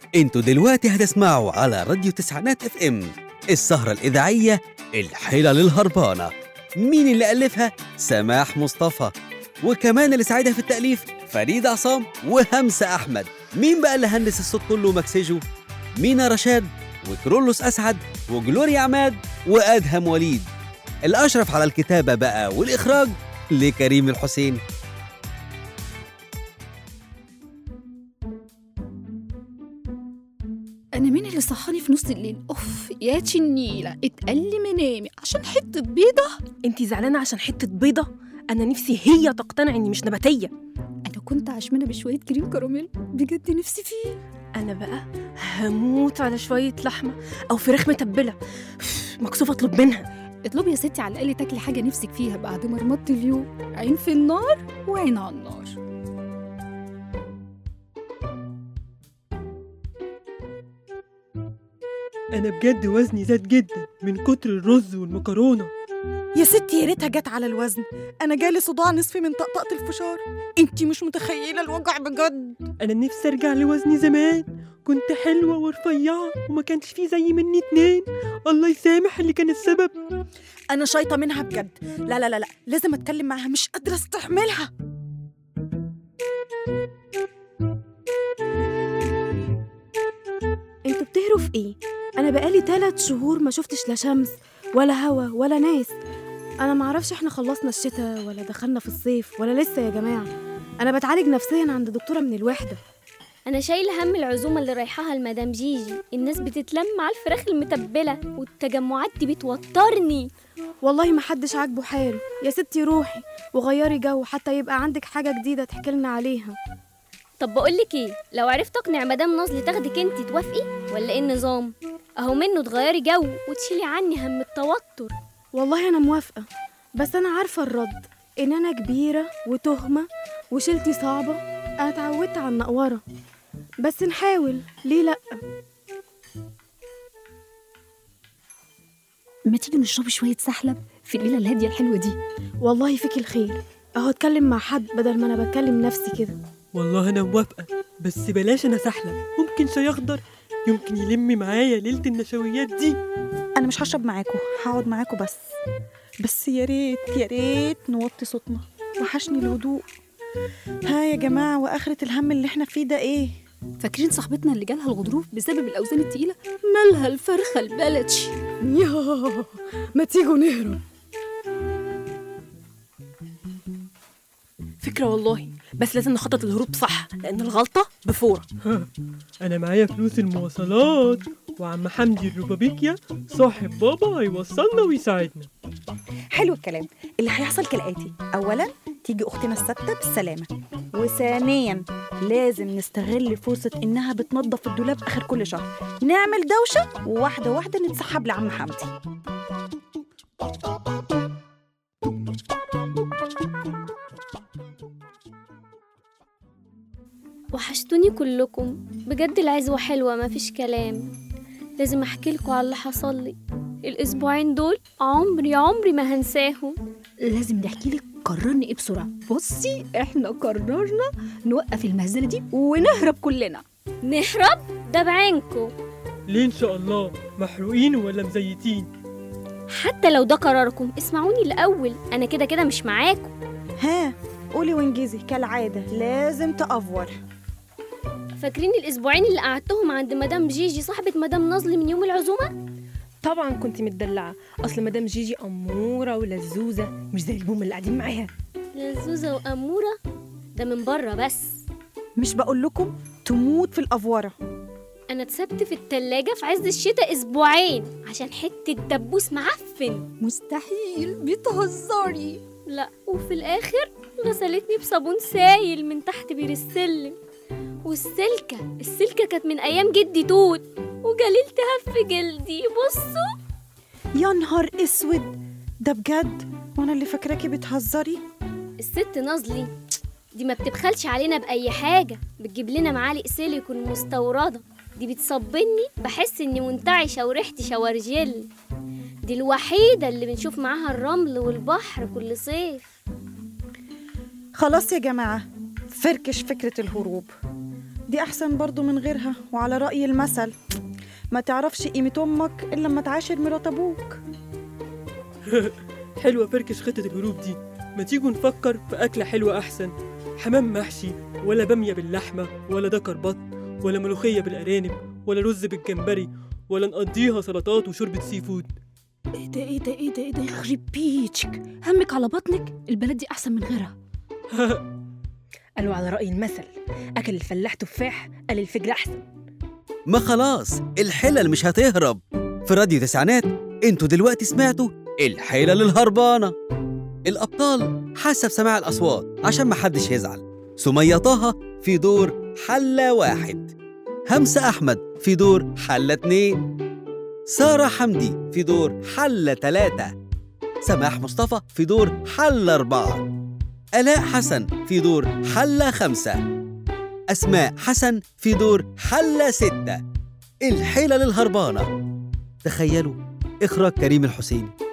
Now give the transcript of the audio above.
انتوا دلوقتي هتسمعوا على راديو تسعينات اف ام السهرة الإذاعية الحلل الهربانة. مين اللي ألفها؟ سماح مصطفى. وكمان اللي ساعدها في التأليف فريد عصام وهمسة أحمد. مين بقى اللي هندس الصوت كله ومكسجه؟ مينا رشاد وكرولوس أسعد وجلوريا عماد وأدهم وليد. الأشرف على الكتابة بقى والإخراج لكريم الحسين. أنا مين اللي صحاني في نص الليل؟ أوف يا تشنيلة، اتقل منامي عشان حتة بيضة. انتي زعلانة عشان حتة بيضة؟ أنا نفسي هي تقتنع إني مش نباتية. أنا كنت عشمانة بشوية كريم كراميل، بجد نفسي فيه. أنا بقى هموت على شوية لحمة أو فراخ متبلة، مكسوفة أطلب منها. اطلبي يا ستي على الأقل تاكلي حاجة نفسك فيها بعد ما رمضت اليوم. عين في النار وعين على النار. أنا بجد وزني زاد جدا من كتر الرز والمكرونة. يا ستي يا ريتها جت على الوزن، أنا جالي صداع نصفي من طقطقة الفشار. انتي مش متخيلة الوجع بجد. أنا نفسي أرجع لوزني زمان، كنت حلوة ورفيعة وما كانش فيه زي مني 2. الله يسامح اللي كان السبب. أنا شايطة منها بجد. لا لا لا لا، لازم أتكلم معاها، مش قادرة استحملها. انتوا بتهروا في ايه؟ أنا بقالي 3 شهور ما شفتش لا شمس ولا هوا ولا ناس. أنا معرفش احنا خلصنا الشتاء ولا دخلنا في الصيف ولا لسه يا جماعة. أنا بتعالج نفسيا عند دكتورة من الوحدة. أنا شايلة هم العزومة اللي رايحاها المدام جيجي. الناس بتتلم على الفراخ المتبلة والتجمعات دي بتوترني. والله ما حدش عاجبه حاله. يا ستي روحي وغيري جو حتى يبقى عندك حاجة جديدة تحكي لنا عليها. طب بقولك ايه، لو عرفت اقنع مدام نازلي تاخدك انتي توافقي ولا ايه النظام؟ اهو منه تغيري جو وتشيلي عني هم التوتر. والله أنا موافقة، بس أنا عارفة الرد إن أنا كبيرة وتهمة وشيلتي صعبة. أنا اتعودت على النقورة، بس نحاول ليه لأ. ما تيجي نشرب شوية سحلب في الليلة الهادية الحلوة دي؟ والله فيك الخير، أهو اتكلم مع حد بدل ما أنا بتكلم نفسي كده. والله أنا موافقة، بس بلاش أنا سحلة. ممكن شاي أخضر يمكن يلم معايا ليلة النشويات دي. أنا مش هشرب معاكم، هقعد معاكم بس يا ريت يا ريت نوطي صوتنا، وحشني الهدوء. ها يا جماعة، وآخرة الهم اللي احنا فيه ده ايه؟ فاكرين صاحبتنا اللي جالها الغضروف بسبب الأوزان التقيلة؟ مالها الفرخة البلدشي. ياه، ما تيجوا نهرب. فكرة والله، بس لازم نخطط الهروب صح لأن الغلطة بفورة. أنا معايا فلوس المواصلات، وعم حمدي الربابيكيا صاحب بابا هيوصلنا ويساعدنا. حلو الكلام. اللي هيحصل كالآتي: أولا تيجي أختنا الستة بالسلامة، وثانيا لازم نستغل فرصة إنها بتنظف الدولاب آخر كل شهر، نعمل دوشة وواحدة واحدة نتسحب لعم حمدي. وحشتوني كلكم بجد. العزوة حلوة مفيش كلام. لازم احكي لكم على اللي حصل لي الاسبوعين دول. عمري ما هنساهم. لازم نحكي لك قررنا ايه بسرعة. بصي احنا قررنا نوقف المهزلة دي ونهرب كلنا. نهرب؟ ده بعينكم. ليه إن شاء الله؟ محروقين ولا مزيتين؟ حتى لو ده قراركم اسمعوني الأول، أنا كده مش معاكم. ها قولي وانجزي كالعادة، لازم تأفور. فاكرين الأسبوعين اللي قعدتهم عند مدام جيجي صاحبة مدام نازلي من يوم العزومة؟ طبعا كنت متدلعة، أصل مدام جيجي أمورة ولزوزة مش زي البوم اللي قاعدين معاها. لزوزة وأمورة ده من بره بس. مش بقول لكم تموت في الأفورة. أنا اتسبت في التلاجة في عز الشتاء أسبوعين عشان حتة دبوس معفن. مستحيل، بتهزري. لا، وفي الآخر غسلتني بصابون سايل من تحت بير السلم. والسلكة كانت من أيام جدي توت، وجليلتها في جلدي. بصوا يا نهار اسود، ده بجد؟ وانا اللي فاكراكي بتهزري. الست نازلي دي ما بتبخلش علينا بأي حاجة، بتجيب لنا معالق سيليكون مستوردة. دي بتصبني بحس اني منتعشة وريحتي شاورجيل. دي الوحيدة اللي بنشوف معاها الرمل والبحر كل صيف. خلاص يا جماعة، فركش فكرة الهروب. دي أحسن برضو من غيرها، وعلى رأي المثل ما تعرفش قيمة أمك إلا لما تعاشر مرات أبوك. حلوة فركش خطة الهروب دي. ما تيجوا نفكر في أكلة حلوة أحسن، حمام محشي ولا بامية باللحمة ولا دكر بط ولا ملوخية بالأرانب ولا رز بالجمبري، ولا نقضيها سلطات وشوربة سي فود. ايه ده يخرب بيتك، همك على بطنك، البلد دي احسن من غيرها. قالوا على رأي المثل أكل الفلاح تفاح قال الفجر أحسن. ما خلاص الحلل مش هتهرب. في راديو تسعينات انتوا دلوقتي سمعتوا الحلل الهربانة. الأبطال حسب سماع الأصوات عشان ما حدش يزعل: سمية طه في دور حلة 1، همسة أحمد في دور حلة 2، سارة حمدي في دور حلة 3، سماح مصطفى في دور حلة 4، آلاء حسن في دور حلة 5، أسماء حسن في دور حلة 6. الحلل الهربانة. تخيلوا، إخراج كريم الحسيني.